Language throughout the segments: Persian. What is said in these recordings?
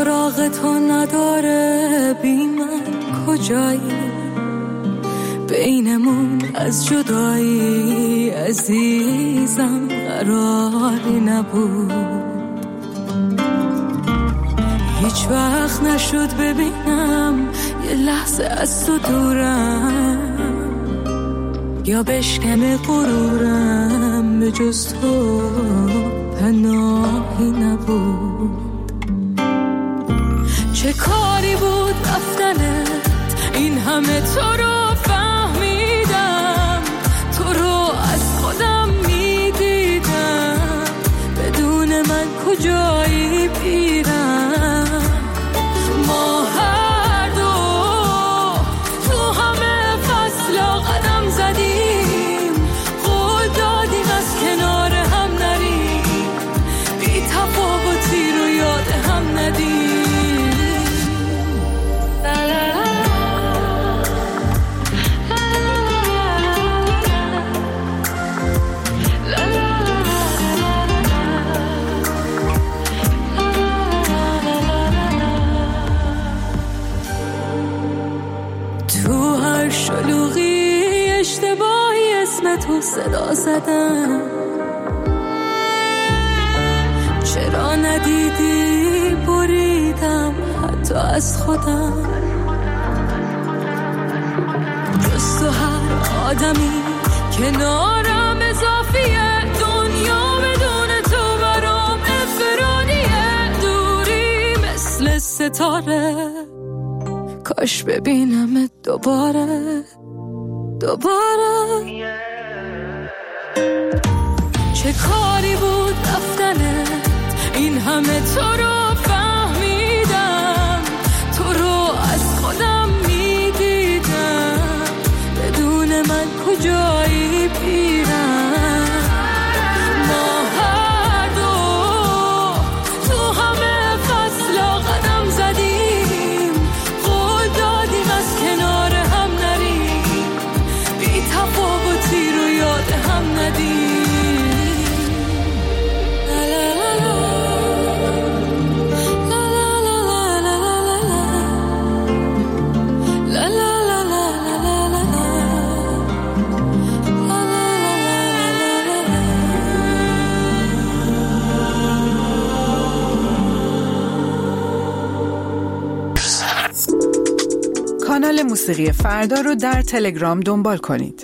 سراغ تو نداره، بی من کجایی؟ بینمون از جدایی عزیزم قراری نبود. هیچ وقت نشد ببینم یه لحظه از تو دورم، یا بشکنه غرورم، به جز تو پناهی نبود. چه کاری بود رفتنه، این همه تو رو فهمیدم، تو رو از خودم میدیدم، بدون من کجایی پیرم؟ ما هر دو تو همه فصلا قدم زدیم، قول دادیم از کنار هم نریم، بی تفاوتی رو یاد هم ندیم. شلوغی اشتباهی اسم تو صدا زدم، چرا ندیدی بریدم حتی از خودم. جز تو هر آدمی کنارم اضافیه، دنیا بدون تو برام انفرادیه، دوری مثل ستاره، کاش ببینمت دوباره. چه کاری بود رفتنه، این همه تو رو فهمیدم، تو رو از خودم میدیدم، بدون من کجایی پیرم؟ ما هر دو تو همه فصلا قدم زدیم، قول دادیم از کنار هم نریم، بی تفاوتی رو یاد هم ندیم. کانال موسیقی فردا رو در تلگرام دنبال کنید.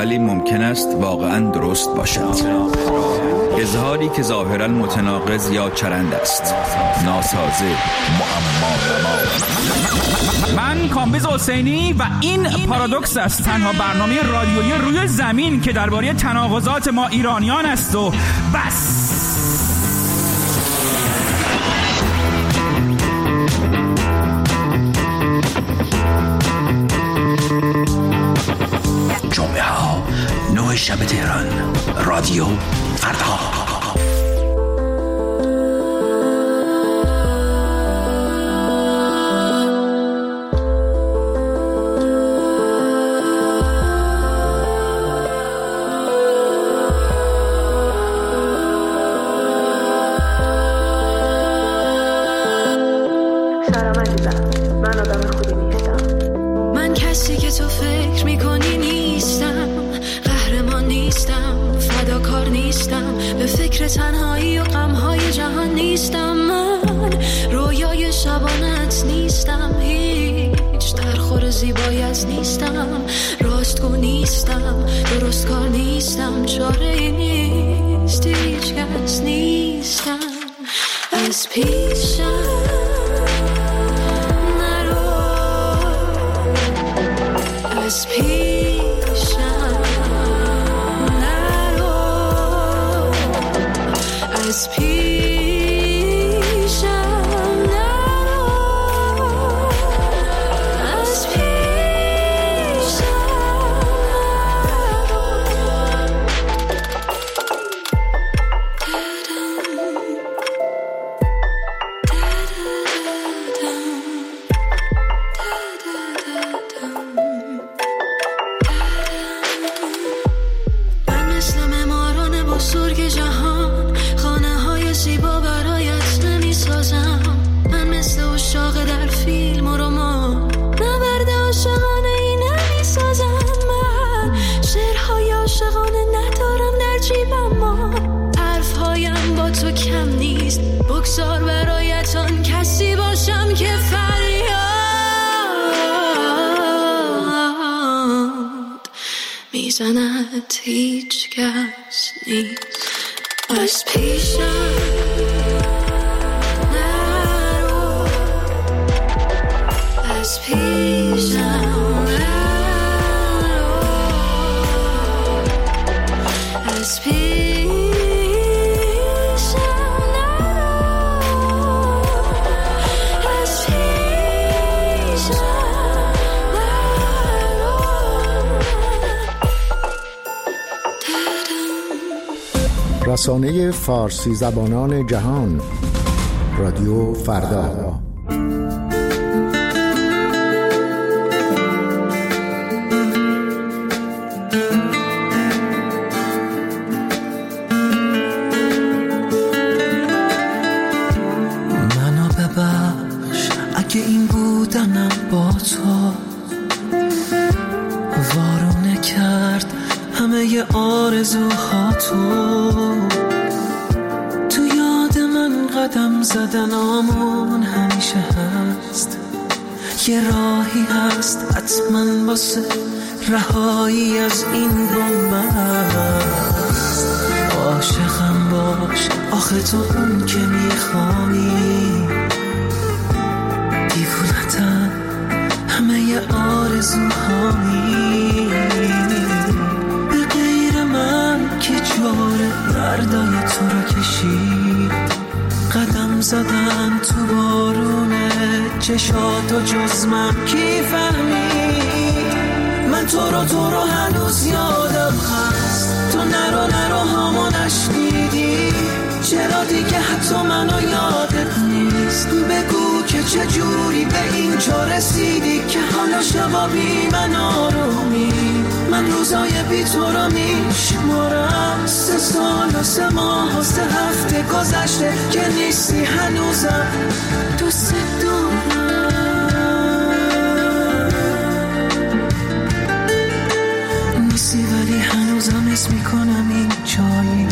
ولی ممکن است واقعاً درست باشد. اظهاری که ظاهراً متناقض یا چرند است، ناسازه، معما. من کامبیز حسینی و این پارادوکس است، تنها برنامه رادیویی روی زمین که درباره تناقضات ما ایرانیان است و بس. جمعه ها 9 شب تهران، رادیو فردا. تنهایی و غمهای جهان نیستم، من رویای شبانت نیستم، هیچ درخور زیبایت نیستم، راستگو نیستم، درست کار نیستم، چاره نیست، هیچ کس نیستم، از پیشم نرو، از پیشم نرو، از پیشم نرو، از پیشم من مثل معماران بزرگ جهان خانه های زیبا برایت نمی سازم، من مثل عشاق در فیلم و رمان نبرد عاشقانه ای نمی سازم، من شعرهای عاشقانه ندارم در جیبم، ما حرفهایم با تو کم نیست، بگذار برایت آن کسی باشم که فریاد میزند، هیچ کس نیست، از پیشم نرو، از پیشم نرو، از پیشم نرو، از پیشم نرو. رسانه فارسی زبانان جهان، رادیو فردا. منو ببخش اگه این بودنم با تو وارونه کرد همه ی آرزوها، تو یاد من قدم زدنامون همیشه هست، یه راهی هست حتما واسه رهایی از این بنبست، عاشقم باش آخه تو اون که میخوانی، دیوونتم همه ی آرزوهایی، به غیر من که جوره دردای تو رو کشید، قدم زدن تو بارونه چشات و جز من کی فهمید، من تو رو هنوز یادم هست، تو نرو هامو نشنیدی، چرا دیگه حتی منو یادت نیست، بگو که چجوری به این جا رسیدی که حالا شبا بی من آرومی، من روزای بی تو رو میشمارم، 3 سال و 3 ماه و 3 هفته گذشته که نیستی هنوزم دوست دارم، نیستی ولی هنوزم اسم میکنم این جایی،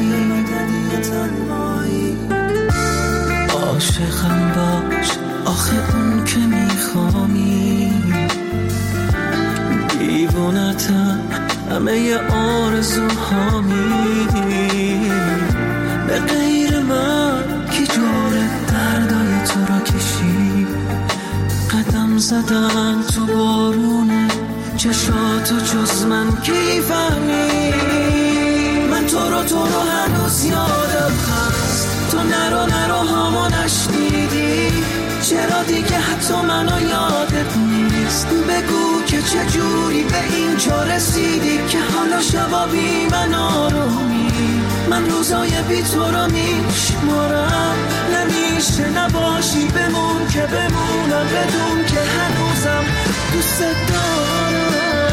عاشقم باش آخه اون که میخوامی، دیوونتم همه آرزوها میدی. به غیر من کی جوره دردای تو را کشید؟ قدم زدن تو بارونه چشاتو جز من کی فهمی؟ من تو رو هنوز یادم هست، تو نرو هامو نشنیدی. چرا دیگه حتی منو یادت نیست؟ بگو که چجوری به اینجا رسیدی که حالا شبا بی من آرومی. من روزای بی تو رو میشمارم، نمیشه نباشی بمون که بمونم، بدون که هنوزم دوست دارم.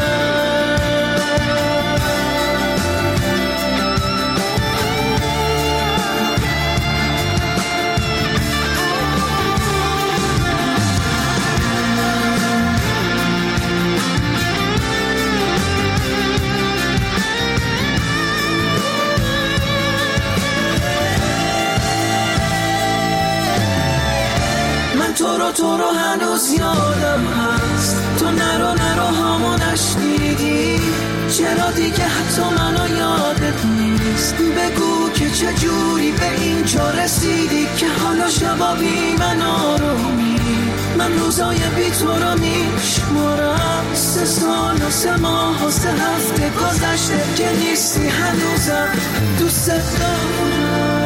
تو رو هنوز یادم هست، تو نرو هامو نشنیدی. چرا دیگه حتی منو یادت نیست؟ بگو که چجوری به اینجا رسیدی که حالا شبا بی من آرومی. من روزای بی تو رو میشمارم، 3 سال و 3 ماه و 3 هفته گذشته که نیستی هنوزم دوست دارم.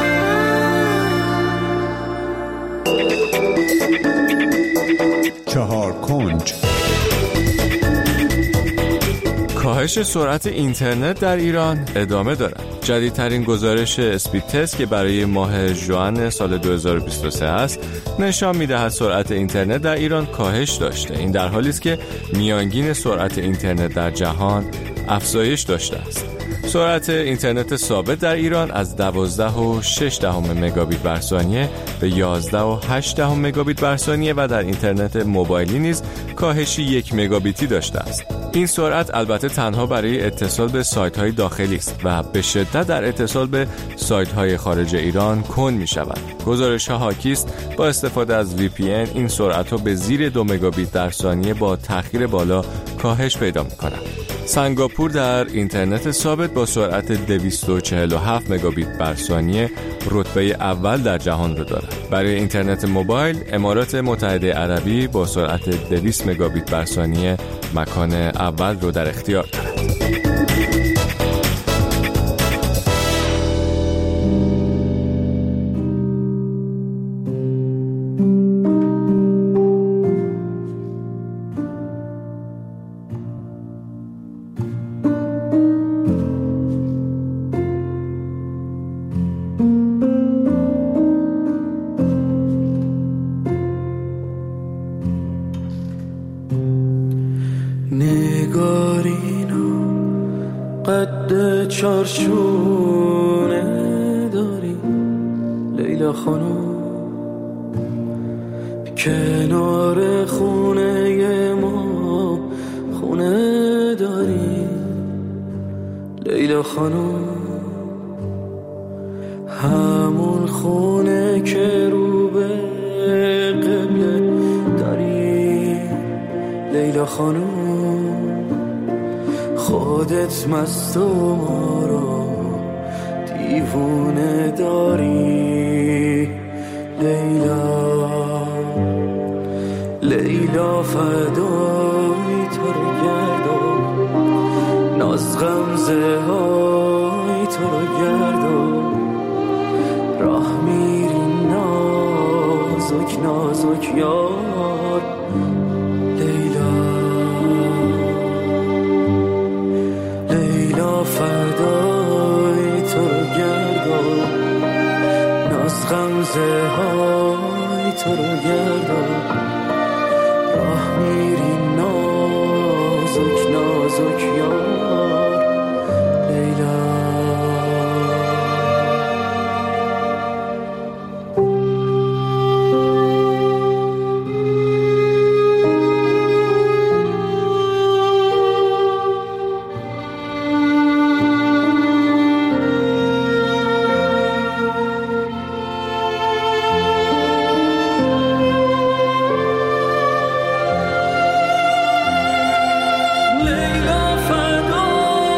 چهار کنج. کاهش سرعت اینترنت در ایران ادامه دارد. جدیدترین گزارش اسپید تست که برای ماه ژوئن سال 2023 است نشان می‌دهد سرعت اینترنت در ایران کاهش داشته. این در حالی است که میانگین سرعت اینترنت در جهان افزایش داشته است. سرعت اینترنت ثابت در ایران از 12.6 مگابیت بر ثانیه به 11.8 مگابیت بر ثانیه و در اینترنت موبایلی نیز کاهشی 1 مگابیتی داشته است. این سرعت البته تنها برای اتصال به سایت‌های داخلی است و به شدت در اتصال به سایت‌های خارج ایران کند می‌شود. گزارش‌ها حاکی است با استفاده از VPN این سرعت را به زیر 2 مگابیت در ثانیه با تأخیر بالا کاهش پیدا می‌کند. سنگاپور در اینترنت ثابت با سرعت 247 مگابیت بر ثانیه رتبه اول در جهان را دارد. برای اینترنت موبایل امارات متحده عربی با سرعت 200 مگابیت بر ثانیه مکان اول را در اختیار دارد. نگارینا قد چارشونه داری لیلا خانم، کنار خونه ما خونه داری لیلا خانم، همون خونه که رو به قبله داری لیلا خانم. خودت مست و ما رو دیوونه داری لیلا، لیلا فدای تو رو گردم، ناز غمزه های تو رو گردم، راه میری نازک نازک یار لیلا، لیلا فدای تو رو گردم، ناز غمزه های تو رو گردم، راه میری نازک نازک یار لیلا. لیلا فدای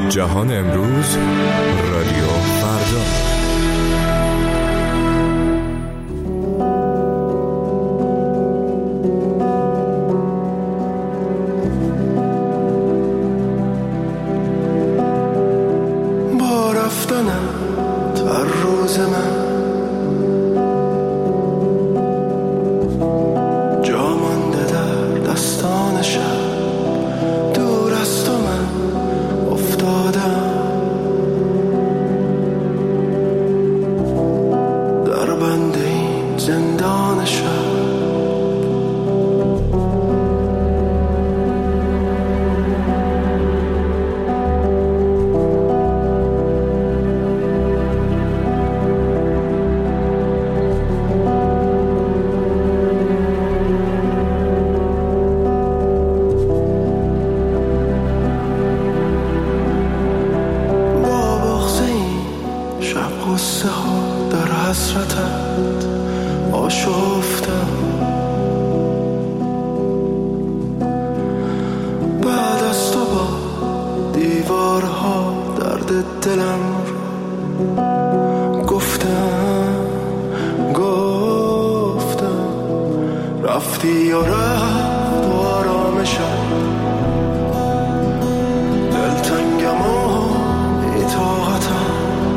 جهان امروز، رادیو فردا. با رفتنم تا روز من جا مانده در دستان شب، دور از تو من افتادم در بند این زندان شب. قصه ها در حسرتت آشفتم، بعد از تو با دیوارها درد دلم رو گفتم رفتی و رفت و آرامشم، دلتنگم و بی‌طاقتم،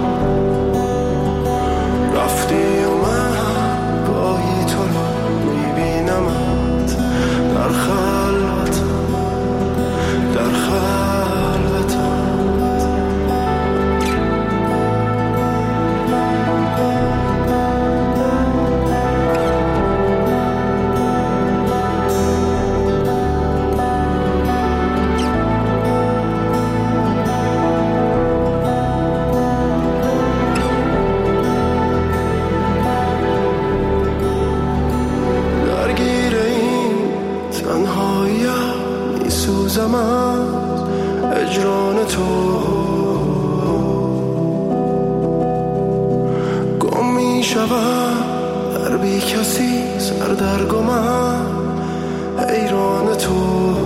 رفتی و من گاهی تو رو میبینمت در خلوتم، در خلوتم. میسوزم از اجران تو، گم میشوم در بی کسی سردرگمم، حیران تو.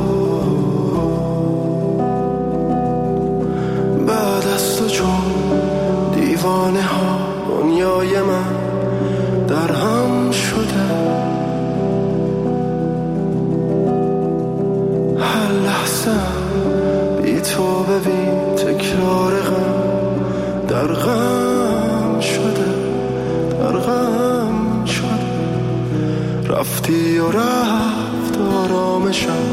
بعد از تو چون دیوانه ها دنیای من در هم شده، بی تو ببین تکرار غم در غم شده، در غم شده. رفتی و رفت آرامشم،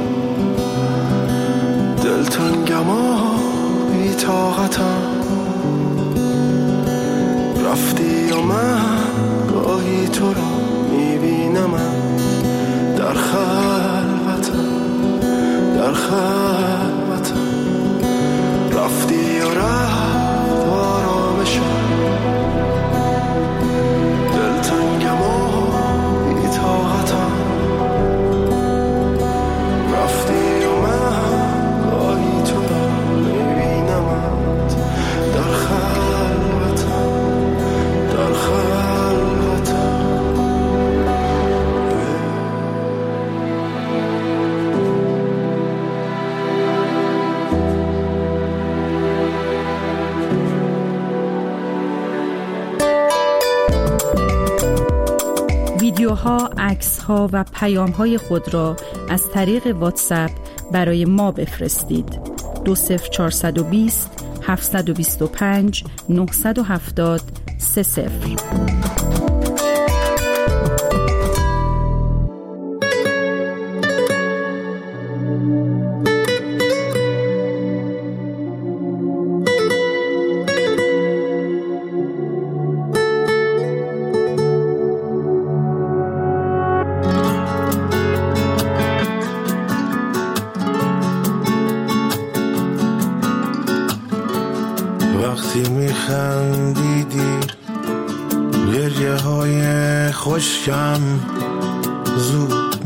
دلتنگم و بی طاقتم، رفتی و من گاهی تو رو میبینم در خلوتم، در خلوتم. رفتی و رفت آرامشم، دلتنگم و بی‌طاقتم، رفتی و من گاهی تو را میبینمت در خلوتم، در خلوتم. ویدیوها، عکس‌ها و پیام‌های خود را از طریق واتساپ برای ما بفرستید. 20420 725 970 30. وقتی میخندیدی گریه های خشکم زود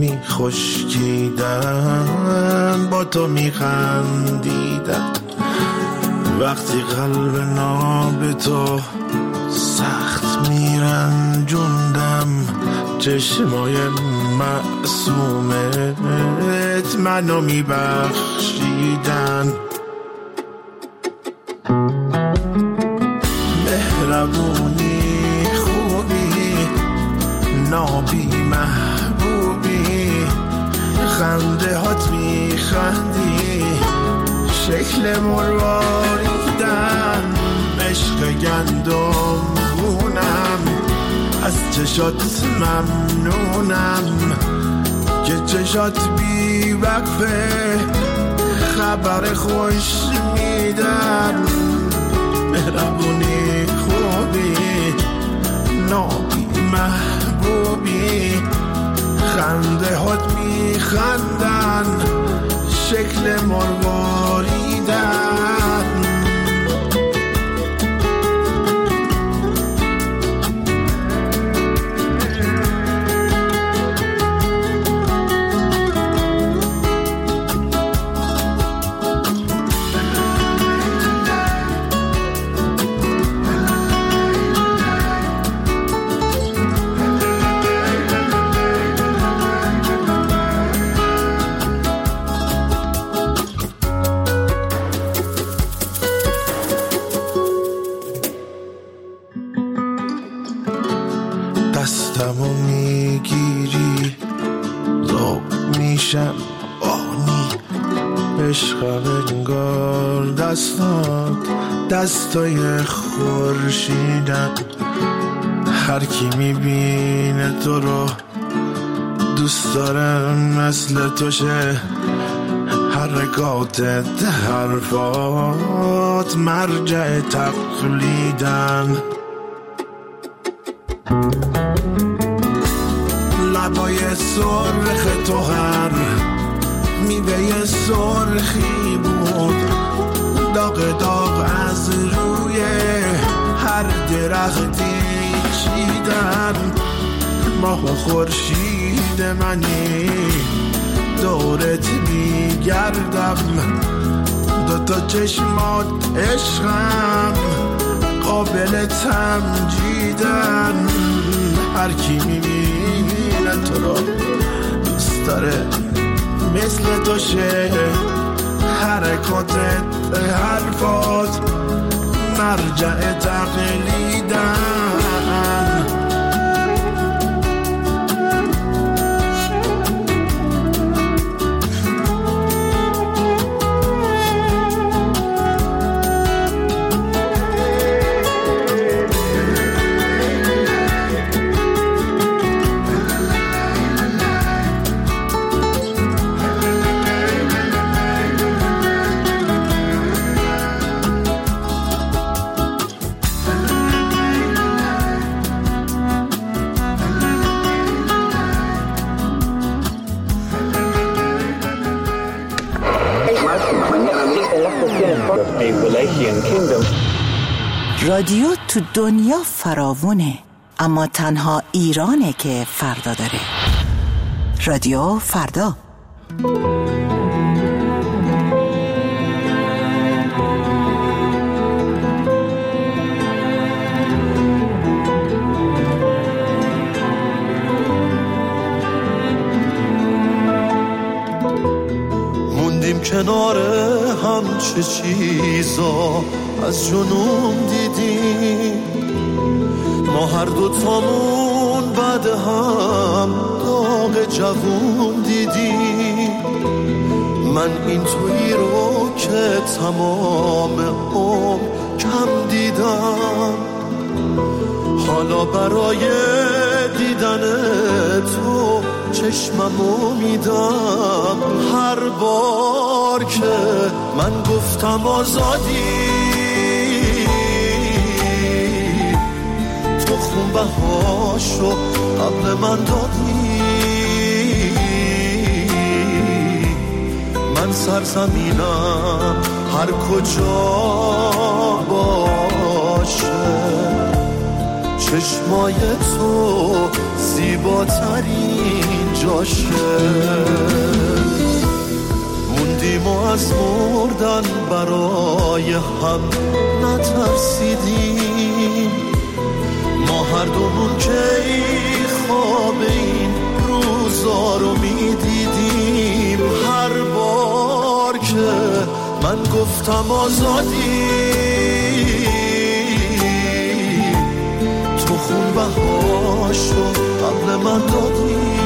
میخشکیدن، با تو میخندیدم. وقتی قلب ناب تو سخت میرنجوندم، چشمای معصومت منو میبخشیدن. مهربونی خوبی نابی محبوبی خنده هات میخندی شکل مرواریدن عشق گندم گونم از چشات ممنونم که چشات بی وقفه خبر خوش میدن مهربونی خوبی نابی محبوبی خنده هات میخندن شکل مرواریدن دستمو میگیری لب میشم بانی عشقم انگار دستات دستای خورشیدن هر کی میبینه تو رو دوست داره مثل تو شه حرکاتت حرفات مرجع تقلیدن لبای سرخ تو هر میوه سرخی بود داغ داغ از روی هر درختی چیدن ماه و خورشید منی دورت میگردم دوتا چشمات عشقم قابل تمجیدن هر کی میبینه تو رو دوست داره مثل تو شه حرکاتت حرفات مرجع تقلیدن رادیو تو دنیا فراوونه اما تنها ایرانه که فردا داره. رادیو فردا. موندیم کنار هم چه چیزا از جنون دیدیم ما هر دوتامون بعد هم داغ جوون دیدیم من این تویی رو که تمام عمر کم دیدم حالا برای دیدن تو چشممو میدم هر بار که من گفتم آزادی تو خون بهاشو قبل من دادی من سرزمینم هر کجا باشه چشمای تو زیباترین جاشه موندیم و از مردن برای هم نترسیدیم ما هر دومون که خواب این روزا رو میدیدیم هر بار که من گفتم آزادی بهاشو قبل من دادی،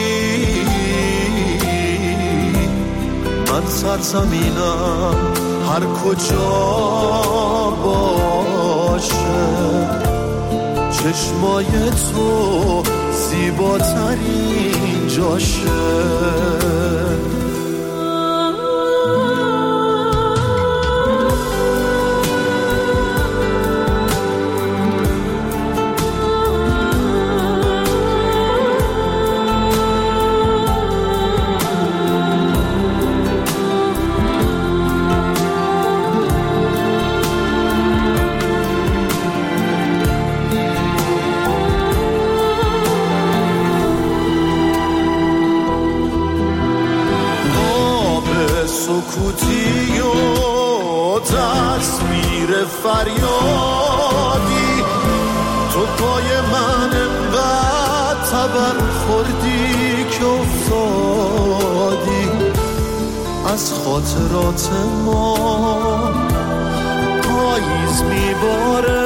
من سرزمینم هر کجا باشه چشمای تو زیباترین جاشه. سکوتی و تصویر فریادی، تو پای من انقدر تبر خوردی که افتادی از خاطرات ما. پاییز میباره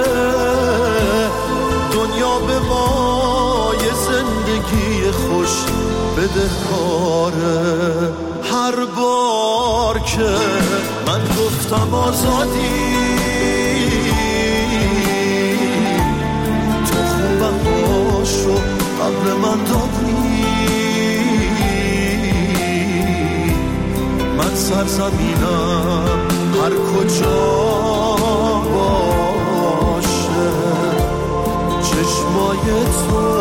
دنیا به ما یه زندگی خوش بدهکاره. هر بار که من گفتم آزادی، تو خوبم باشو قبل من دادی، من سرزمینم هر کجا باشه چشمای تو